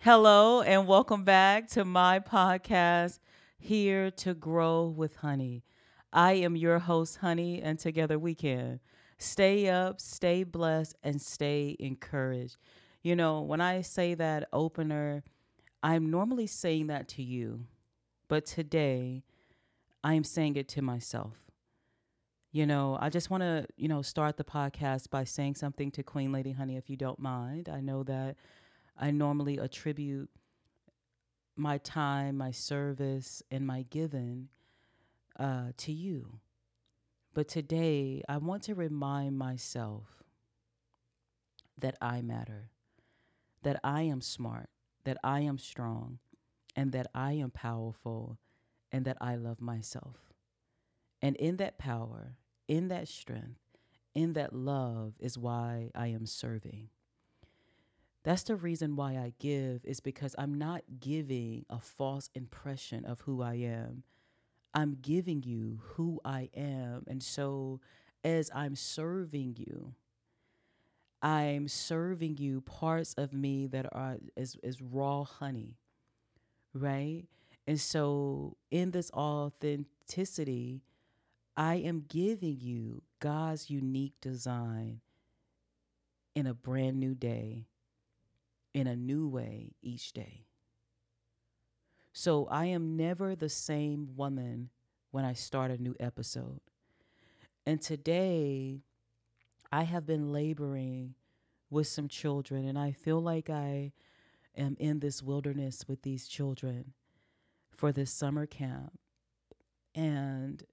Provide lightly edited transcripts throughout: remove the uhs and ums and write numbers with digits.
Hello, and welcome back to my podcast, Here to Grow with Honey. I am your host, Honey, and together we can stay up, stay blessed, and stay encouraged. You know, when I say that opener, I'm normally saying that to you, but today I am saying it to myself. I just want to, start the podcast by saying something to Queen Lady Honey, if you don't mind. I know that I normally attribute my time, my service, and my giving to you. But today, I want to remind myself that I matter, that I am smart, that I am strong, and that I am powerful, and that I love myself. And in that power, in that strength, in that love is why I am serving. That's the reason why I give, is because I'm not giving a false impression of who I am. I'm giving you who I am. And so as I'm serving you parts of me that are is raw honey, right? And so in this authenticity, I am giving you God's unique design in a brand new day, in a new way each day. So I am never the same woman when I start a new episode. And today, I have been laboring with some children, and I feel like I am in this wilderness with these children for this summer camp. And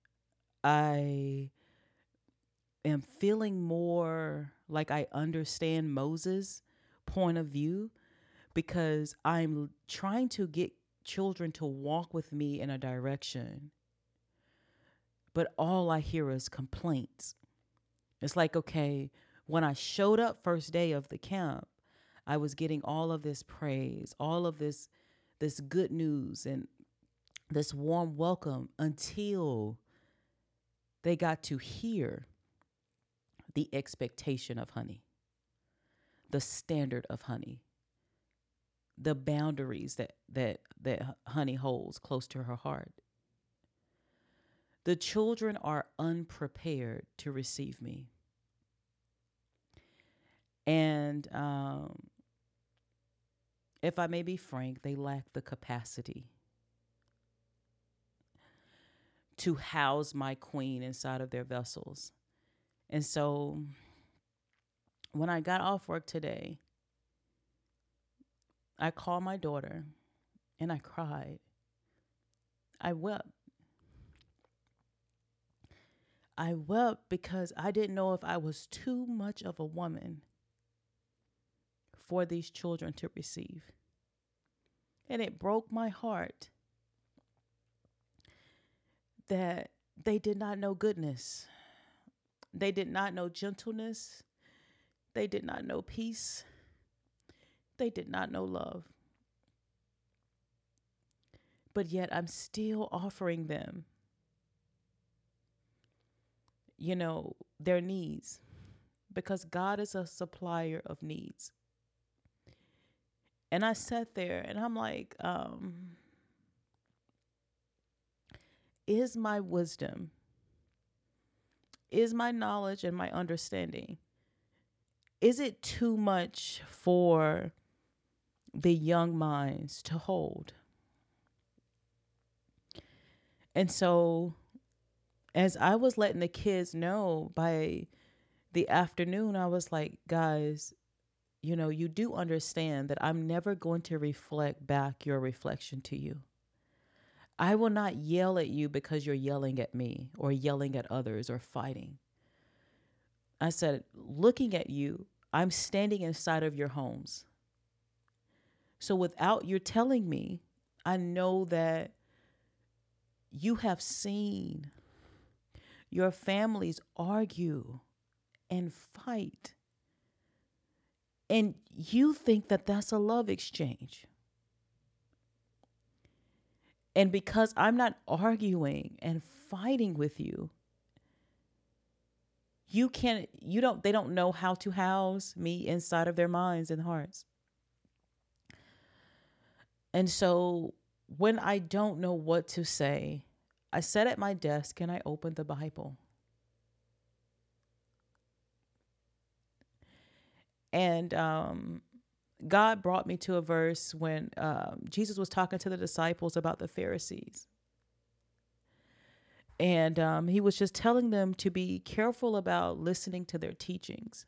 I am feeling more like I understand Moses' point of view, because I'm trying to get children to walk with me in a direction, but all I hear is complaints. It's like, okay, when I showed up first day of the camp, I was getting all of this praise, all of this good news and this warm welcome, until they got to hear the expectation of honey, the standard of honey, the boundaries that honey holds close to her heart. The children are unprepared to receive me. And if I may be frank, they lack the capacity to house my queen inside of their vessels. And so when I got off work today, I called my daughter and I cried. I wept. I wept because I didn't know if I was too much of a woman for these children to receive. And it broke my heart that they did not know goodness. They did not know gentleness. They did not know peace. They did not know love. But yet I'm still offering them, their needs, because God is a supplier of needs. And I sat there and I'm like, is my wisdom, is my knowledge and my understanding, is it too much for the young minds to hold? And so as I was letting the kids know by the afternoon, I was like, guys, you do understand that I'm never going to reflect back your reflection to you. I will not yell at you because you're yelling at me or yelling at others or fighting. I said, looking at you, I'm standing inside of your homes. So without you telling me, I know that you have seen your families argue and fight. And you think that that's a love exchange. And because I'm not arguing and fighting with you, they don't know how to house me inside of their minds and hearts. And so when I don't know what to say, I sit at my desk and I open the Bible. And God brought me to a verse when Jesus was talking to the disciples about the Pharisees. And he was just telling them to be careful about listening to their teachings.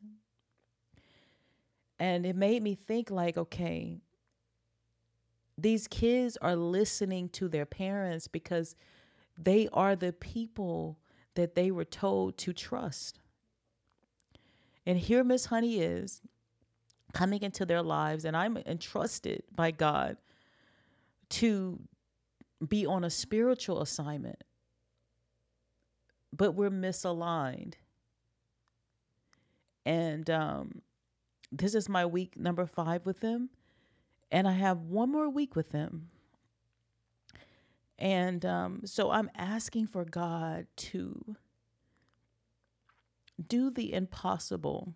And it made me think like, okay, these kids are listening to their parents because they are the people that they were told to trust. And here Miss Honey is coming into their lives, and I'm entrusted by God to be on a spiritual assignment, but we're misaligned. And this is my week number 5 with them, and I have one more week with them. And so I'm asking for God to do the impossible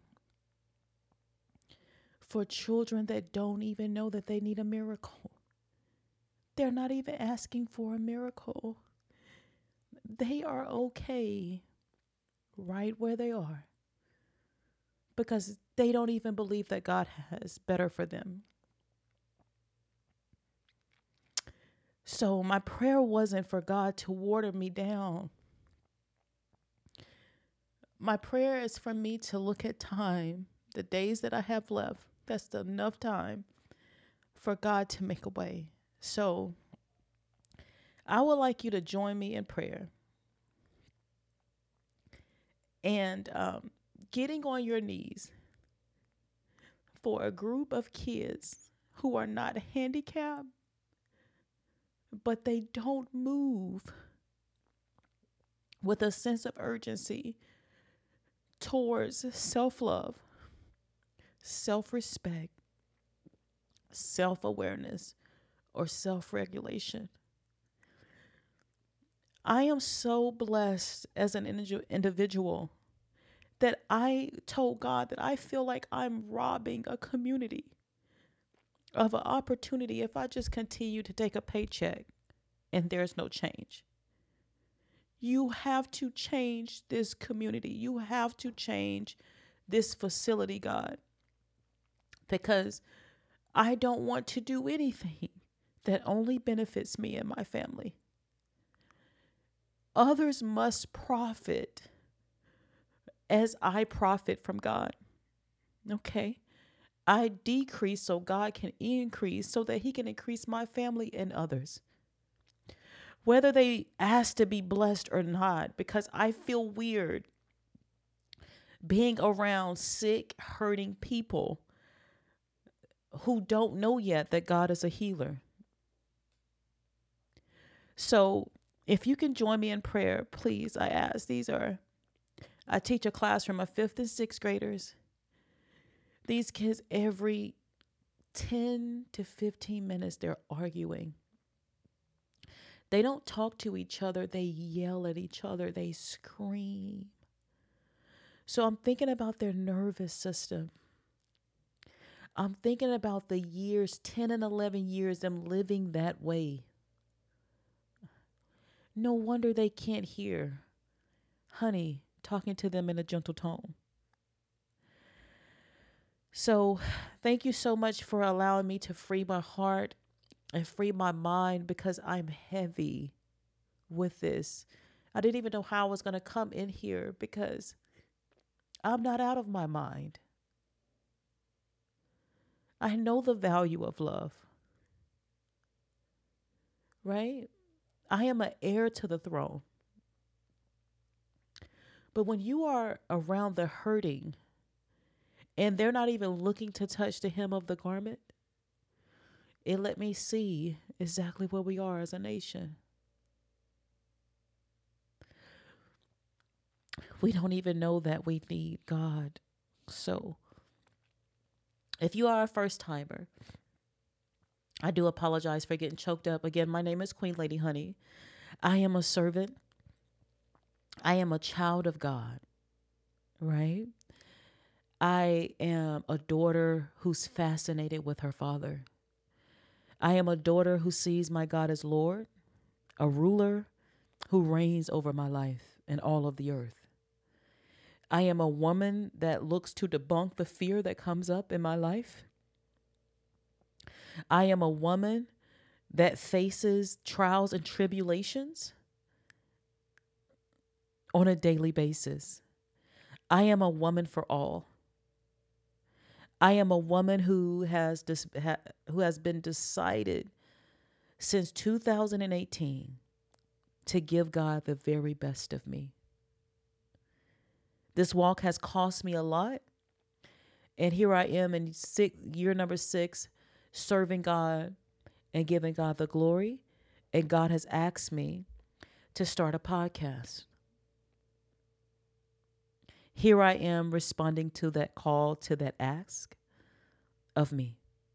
for children that don't even know that they need a miracle. They're not even asking for a miracle. They are okay right where they are because they don't even believe that God has better for them. So my prayer wasn't for God to water me down. My prayer is for me to look at time, the days that I have left. That's enough time for God to make a way. So I would like you to join me in prayer. And getting on your knees for a group of kids who are not handicapped, but they don't move with a sense of urgency towards self-love, self-respect, self-awareness, or self-regulation. I am so blessed as an individual that I told God that I feel like I'm robbing a community of an opportunity if I just continue to take a paycheck and there's no change. You have to change this community. You have to change this facility, God, because I don't want to do anything that only benefits me and my family. Others must profit as I profit from God. Okay? I decrease so God can increase, so that he can increase my family and others. Whether they ask to be blessed or not, because I feel weird being around sick, hurting people who don't know yet that God is a healer. So if you can join me in prayer, please, I ask. I teach a classroom of 5th and 6th graders. These kids, every 10 to 15 minutes, they're arguing. They don't talk to each other. They yell at each other. They scream. So I'm thinking about their nervous system. I'm thinking about the years, 10 and 11 years, them living that way. No wonder they can't hear Honey talking to them in a gentle tone. So thank you so much for allowing me to free my heart and free my mind, because I'm heavy with this. I didn't even know how I was going to come in here because I'm not out of my mind. I know the value of love, right? I am an heir to the throne. But when you are around the hurting and they're not even looking to touch the hem of the garment, it let me see exactly where we are as a nation. We don't even know that we need God. So if you are a first timer, I do apologize for getting choked up. Again, my name is Queen Lady Honey. I am a servant. I am a child of God, right? I am a daughter who's fascinated with her father. I am a daughter who sees my God as Lord, a ruler who reigns over my life and all of the earth. I am a woman that looks to debunk the fear that comes up in my life. I am a woman that faces trials and tribulations on a daily basis. I am a woman for all. I am a woman who has been decided since 2018 to give God the very best of me. This walk has cost me a lot. And here I am in year number 6, serving God and giving God the glory. And God has asked me to start a podcast. Here I am responding to that call, to that ask of me.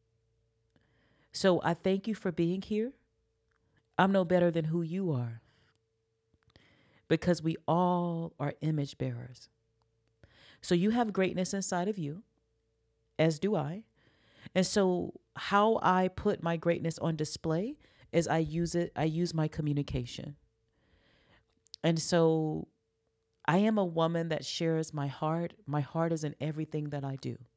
So I thank you for being here. I'm no better than who you are, because we all are image bearers. So you have greatness inside of you, as do I. And so how I put my greatness on display is I use my communication. And so I am a woman that shares my heart. My heart is in everything that I do.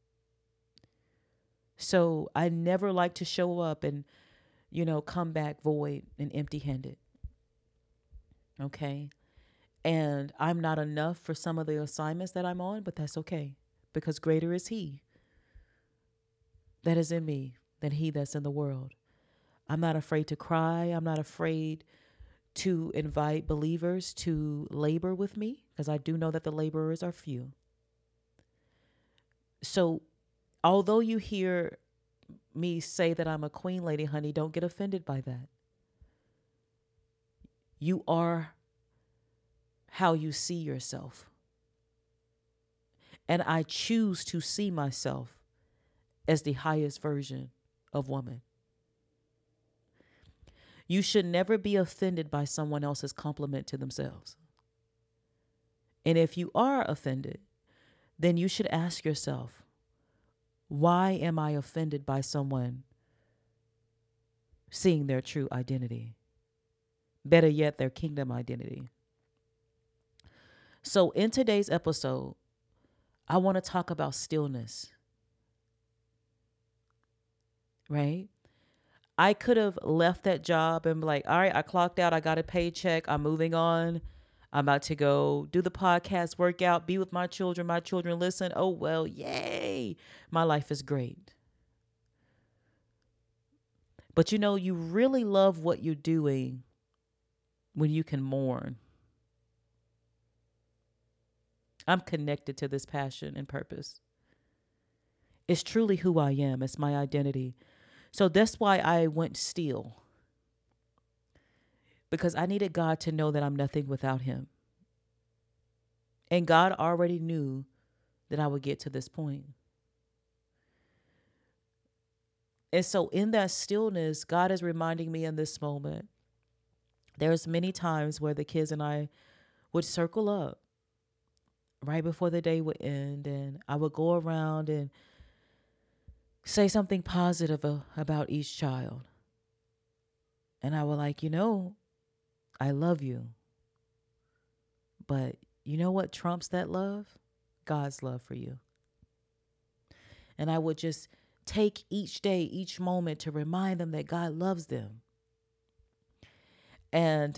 So I never like to show up and, come back void and empty-handed. Okay? And I'm not enough for some of the assignments that I'm on, but that's okay, because greater is He that is in me than he that's in the world. I'm not afraid to cry. I'm not afraid to invite believers to labor with me, because I do know that the laborers are few. So although you hear me say that I'm a queen lady, honey, don't get offended by that. You are how you see yourself. And I choose to see myself as the highest version of woman. You should never be offended by someone else's compliment to themselves. And if you are offended, then you should ask yourself, why am I offended by someone seeing their true identity? Better yet, their kingdom identity. So in today's episode, I want to talk about stillness. Right? I could have left that job and be like, all right, I clocked out. I got a paycheck. I'm moving on. I'm about to go do the podcast, work out, be with my children. My children listen. Oh, well, yay. My life is great. But you really love what you're doing when you can mourn. I'm connected to this passion and purpose. It's truly who I am. It's my identity. So that's why I went still, because I needed God to know that I'm nothing without Him. And God already knew that I would get to this point. And so in that stillness, God is reminding me in this moment, there's many times where the kids and I would circle up right before the day would end, and I would go around and say something positive about each child. And I would I love you. But you know what trumps that love? God's love for you. And I would just take each day, each moment to remind them that God loves them. And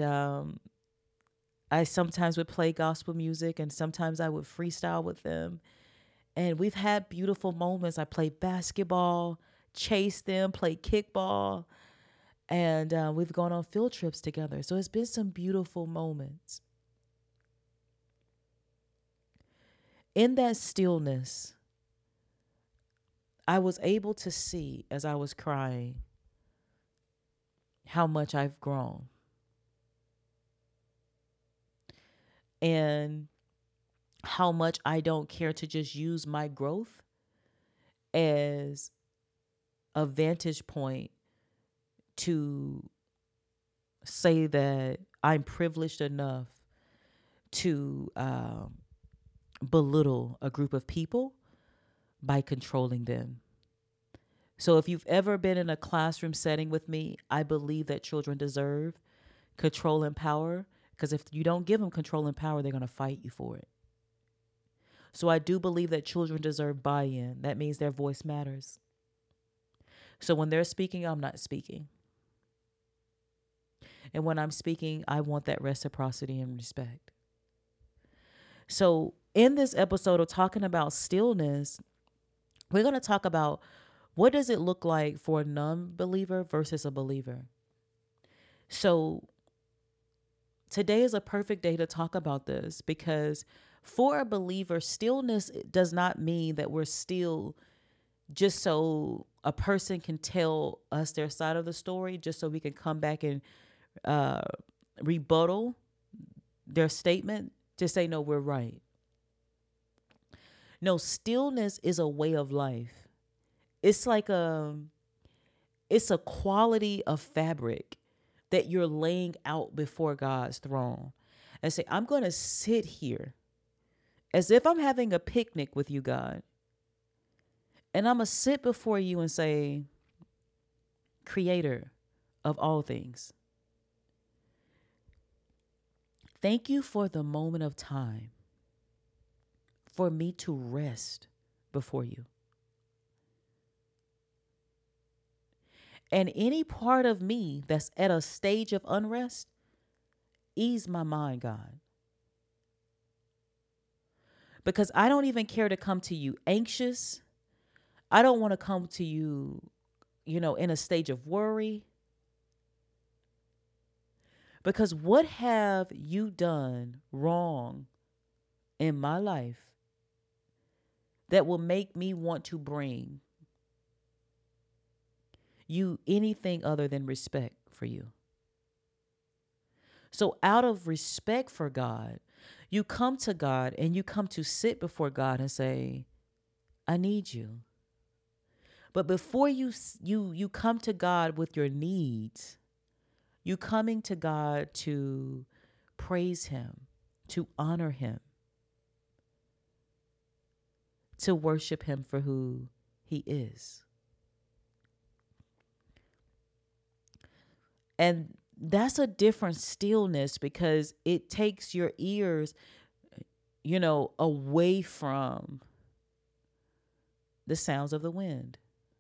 I sometimes would play gospel music, and sometimes I would freestyle with them. And we've had beautiful moments. I played basketball, chased them, played kickball, and we've gone on field trips together. So it's been some beautiful moments. In that stillness, I was able to see, as I was crying, how much I've grown. And how much I don't care to just use my growth as a vantage point to say that I'm privileged enough to belittle a group of people by controlling them. So if you've ever been in a classroom setting with me, I believe that children deserve control and power, because if you don't give them control and power, they're going to fight you for it. So I do believe that children deserve buy-in. That means their voice matters. So when they're speaking, I'm not speaking. And when I'm speaking, I want that reciprocity and respect. So in this episode of talking about stillness, we're going to talk about what does it look like for a non-believer versus a believer. So today is a perfect day to talk about this, because for a believer, stillness does not mean that we're still just so a person can tell us their side of the story, just so we can come back and rebuttal their statement to say, no, we're right. No, stillness is a way of life. It's like it's a quality of fabric that you're laying out before God's throne and say, I'm going to sit here as if I'm having a picnic with you, God. And I'm going to sit before you and say, Creator of all things, thank you for the moment of time for me to rest before you. And any part of me that's at a stage of unrest, ease my mind, God. Because I don't even care to come to you anxious. I don't want to come to you, in a stage of worry. Because what have you done wrong in my life that will make me want to bring you anything other than respect for you? So out of respect for God, you come to God and you come to sit before God and say, I need you. But before you come to God with your needs, you coming to God to praise him, to honor him, to worship him for who he is. And that's a different stillness, because it takes your ears, away from the sounds of the wind,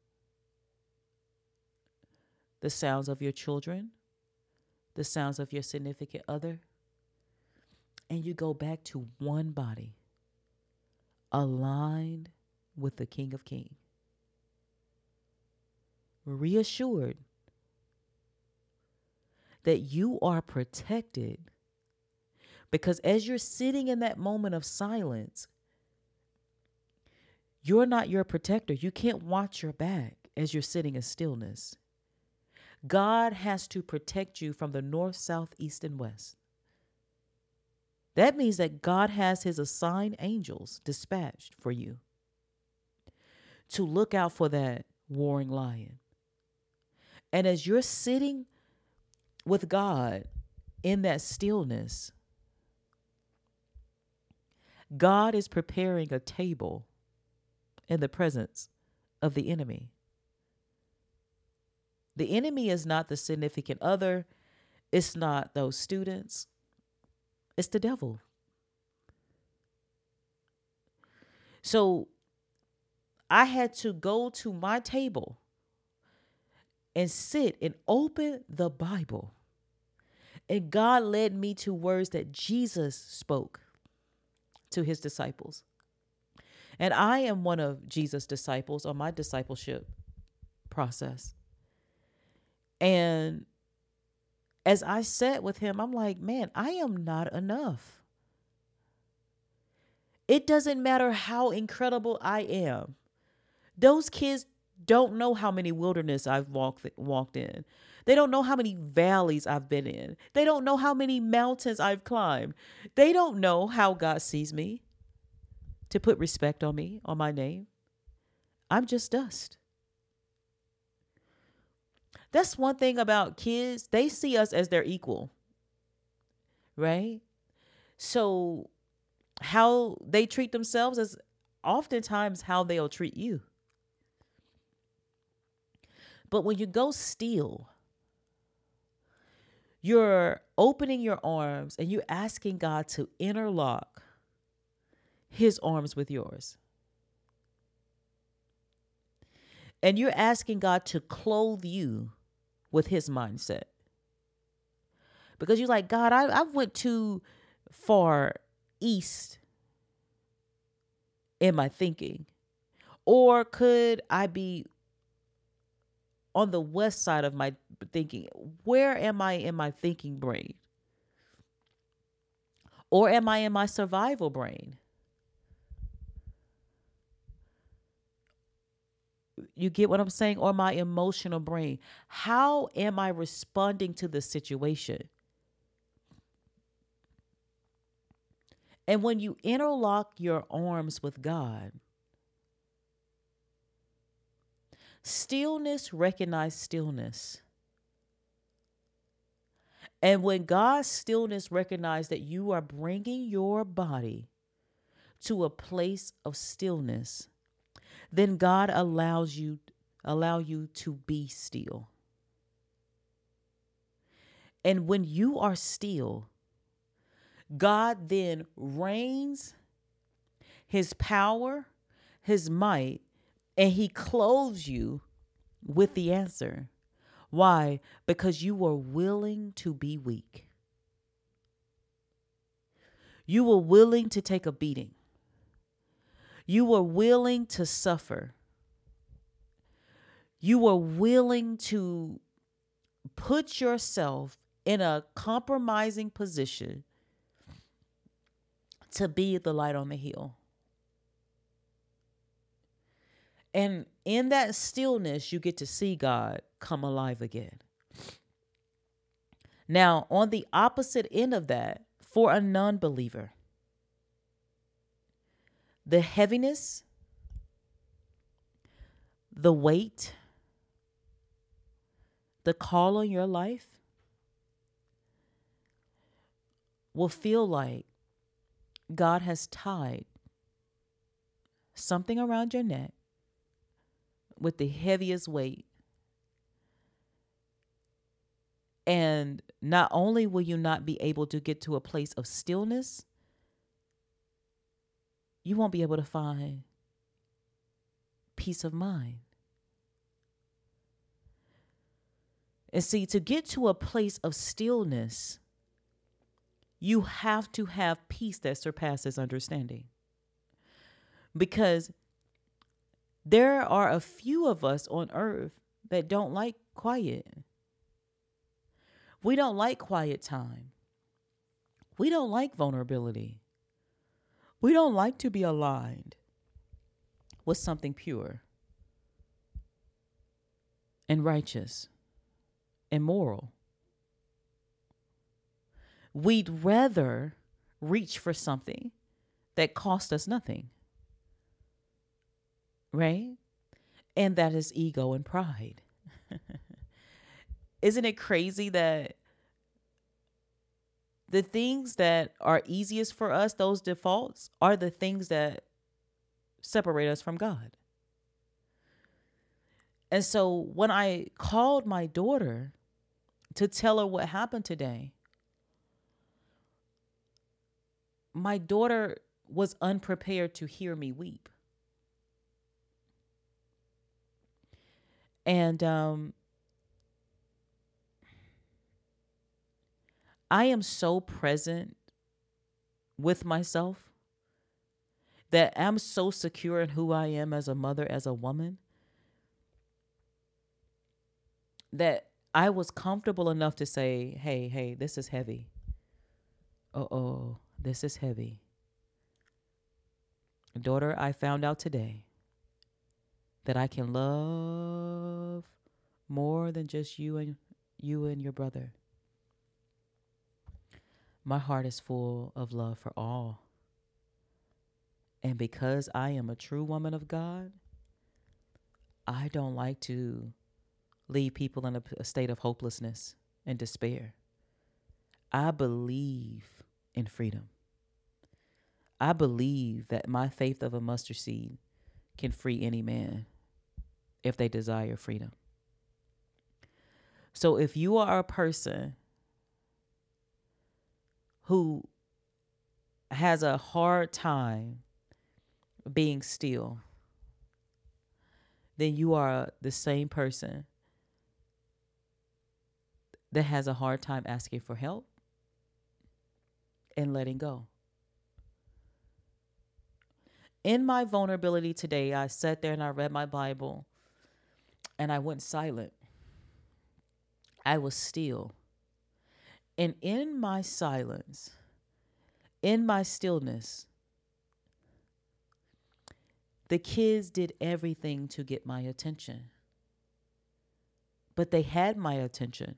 the sounds of your children, the sounds of your significant other. And you go back to one body, aligned with the King of Kings, reassured that you are protected, because as you're sitting in that moment of silence, you're not your protector. You can't watch your back as you're sitting in stillness. God has to protect you from the north, south, east, and west. That means that God has his assigned angels dispatched for you to look out for that warring lion. And as you're sitting with God in that stillness, God is preparing a table in the presence of the enemy. The enemy is not the significant other. It's not those students. It's the devil. So I had to go to my table and sit and open the Bible. And God led me to words that Jesus spoke to his disciples. And I am one of Jesus' disciples on my discipleship process. And as I sat with him, I'm like, man, I am not enough. It doesn't matter how incredible I am. Those kids don't know how many wilderness I've walked in. They don't know how many valleys I've been in. They don't know how many mountains I've climbed. They don't know how God sees me to put respect on me, on my name. I'm just dust. That's one thing about kids. They see us as their equal, right? So how they treat themselves is oftentimes how they'll treat you. But when you go still, you're opening your arms and you're asking God to interlock his arms with yours. And you're asking God to clothe you with his mindset. Because you're like, God, I went too far east in my thinking. Or could I be on the west side of my thinking? Where am I in my thinking brain? Or am I in my survival brain? You get what I'm saying? Or my emotional brain? How am I responding to the situation? And when you interlock your arms with God, stillness recognizes stillness. And when God's stillness recognizes that you are bringing your body to a place of stillness, then God allow you to be still. And when you are still, God then reigns his power, his might, and he clothes you with the answer. Why? Because you were willing to be weak. You were willing to take a beating. You were willing to suffer. You were willing to put yourself in a compromising position to be the light on the hill. And in that stillness, you get to see God come alive again. Now, on the opposite end of that, for a non-believer, the heaviness, the weight, the call on your life will feel like God has tied something around your neck with the heaviest weight. And not only will you not be able to get to a place of stillness, you won't be able to find peace of mind. And see, to get to a place of stillness, you have to have peace that surpasses understanding. Because there are a few of us on earth that don't like quiet. We don't like quiet time. We don't like vulnerability. We don't like to be aligned with something pure and righteous and moral. We'd rather reach for something that cost us nothing, right? And that is ego and pride. Isn't it crazy that the things that are easiest for us, those defaults, are the things that separate us from God? And so when I called my daughter to tell her what happened today, my daughter was unprepared to hear me weep. And I am so present with myself, that I'm so secure in who I am as a mother, as a woman, that I was comfortable enough to say, hey, this is heavy. This is heavy. Daughter, I found out today that I can love more than just you and your brother. My heart is full of love for all. And because I am a true woman of God, I don't like to leave people in a state of hopelessness and despair. I believe in freedom. I believe that my faith of a mustard seed can free any man if they desire freedom. So if you are a person who has a hard time being still, then you are the same person that has a hard time asking for help and letting go. In my vulnerability today, I sat there and I read my Bible and I went silent. I was still. And in my silence, in my stillness, the kids did everything to get my attention. But they had my attention.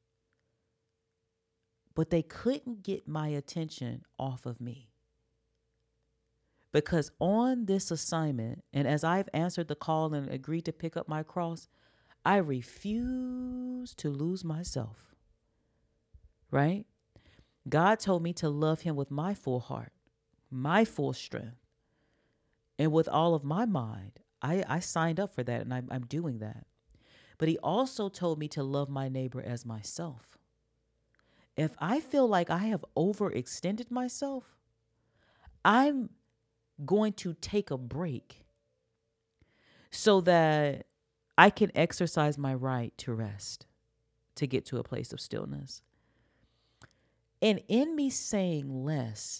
But they couldn't get my attention off of me. Because on this assignment, and as I've answered the call and agreed to pick up my cross, I refuse to lose myself. Right? God told me to love him with my full heart, my full strength, and with all of my mind. I signed up for that, and I'm doing that. But he also told me to love my neighbor as myself. If I feel like I have overextended myself, I'm going to take a break so that I can exercise my right to rest, to get to a place of stillness. And in me saying less,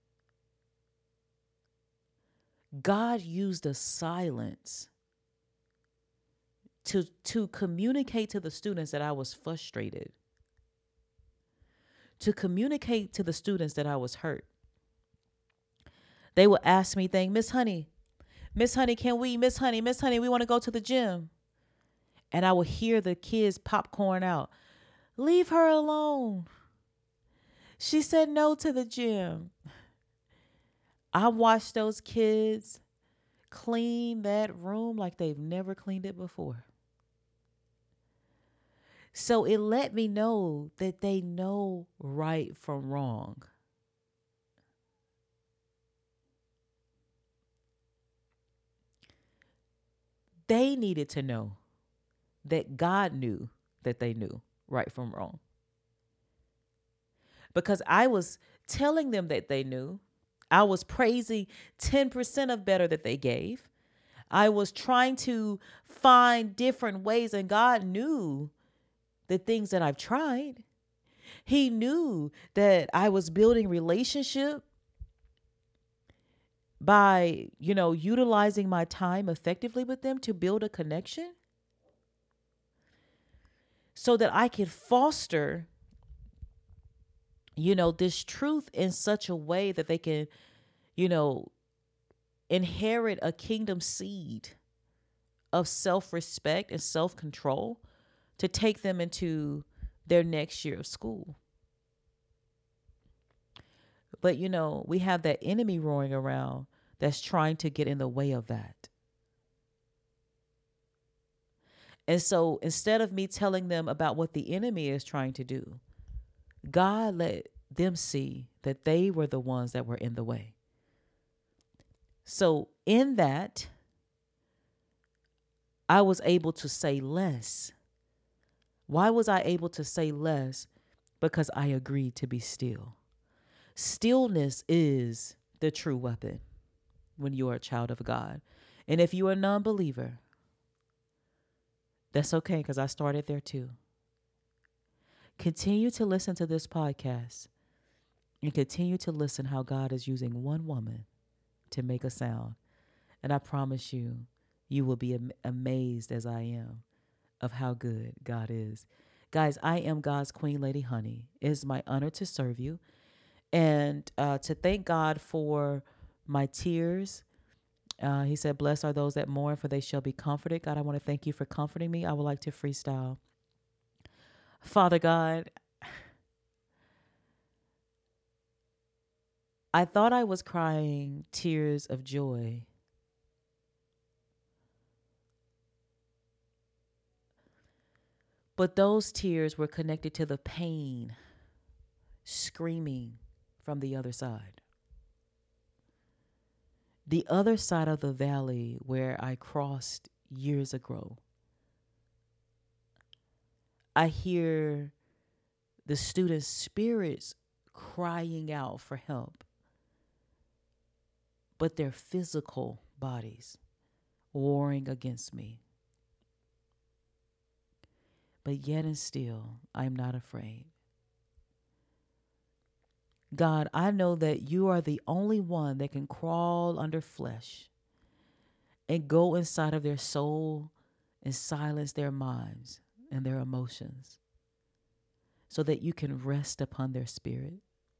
God used a silence to communicate to the students that I was frustrated, to communicate to the students that I was hurt. They would ask me things, Miss Honey, can we, Miss Honey, we want to go to the gym. And I would hear the kids popcorn out. Leave her alone. She said no to the gym. I watched those kids clean that room like they've never cleaned it before. So it let me know that they know right from wrong. They needed to know that God knew that they knew right from wrong. Because I was telling them that they knew. I was praising 10% of better that they gave. I was trying to find different ways, and God knew the things that I've tried. He knew that I was building relationship by, utilizing my time effectively with them to build a connection so that I could foster, this truth in such a way that they can, inherit a kingdom seed of self-respect and self-control to take them into their next year of school. But, we have that enemy roaring around that's trying to get in the way of that. And so instead of me telling them about what the enemy is trying to do, God let them see that they were the ones that were in the way. So in that, I was able to say less. Why was I able to say less? Because I agreed to be still. Stillness is the true weapon when you are a child of God. And if you are a non-believer, that's okay, because I started there too. Continue to listen to this podcast and continue to listen how God is using one woman to make a sound. And I promise you, you will be amazed as I am of how good God is. Guys, I am God's Queen Lady Honey. It is my honor to serve you and to thank God for my tears. He said, blessed are those that mourn, for they shall be comforted. God, I want to thank you for comforting me. I would like to freestyle. Father God, I thought I was crying tears of joy. But those tears were connected to the pain screaming from the other side. The other side of the valley where I crossed years ago, I hear the students' spirits crying out for help, but their physical bodies warring against me. But yet and still, I'm not afraid. God, I know that you are the only one that can crawl under flesh and go inside of their soul and silence their minds and their emotions so that you can rest upon their spirit.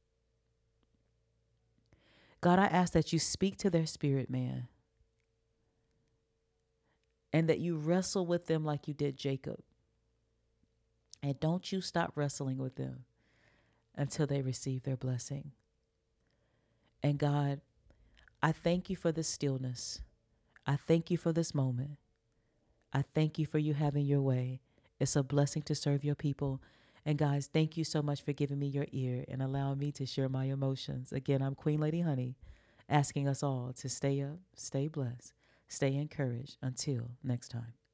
God, I ask that you speak to their spirit, man, and that you wrestle with them like you did Jacob. And don't you stop wrestling with them until they receive their blessing. And God, I thank you for this stillness. I thank you for this moment. I thank you for you having your way. It's a blessing to serve your people. And guys, thank you so much for giving me your ear and allowing me to share my emotions. Again, I'm Queen Lady Honey, asking us all to stay up, stay blessed, stay encouraged. Until next time.